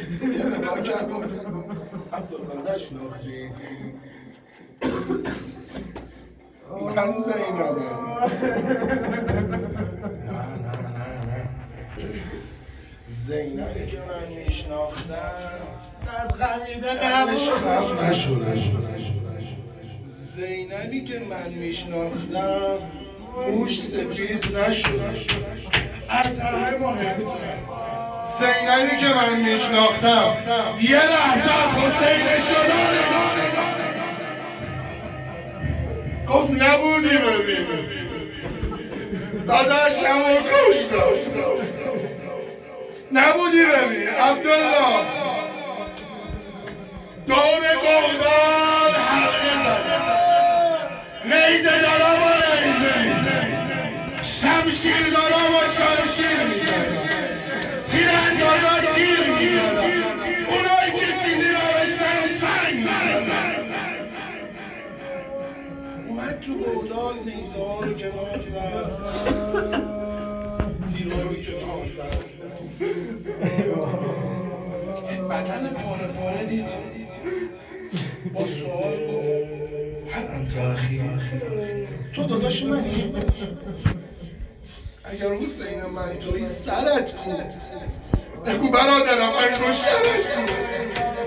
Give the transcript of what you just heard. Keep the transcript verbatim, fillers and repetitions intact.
نگاه کرد گفت عبدالله نشناختی من زینبم. نه نه نه نه زینبی که من میشناختم قد خمیده نبود. نشو نشو نشو زینبی که من میشناختم موش سفید نشد. از همه مهمتر زینبی که من میشناختم یه لحظه از حسین شدن گفت نبودی ببین داداشم و کشت نبودی ببین عبدالله دور گردان حلقه زد نیزه دارا با نیزه میزن شمشیر دارا با شمشیر میزن تیر اندازا تیر میزن اونایی که چیزی نوشتن سنگ میزن. اومد تو گودال نیزه ها رو کنار زد تیر ها رو کنار زد بدن پاره پاره دید با سوال گفت هل انت اخی تو داداش منی؟ اگر حسین من توی سرت کن بگو برادرم انگشترت کن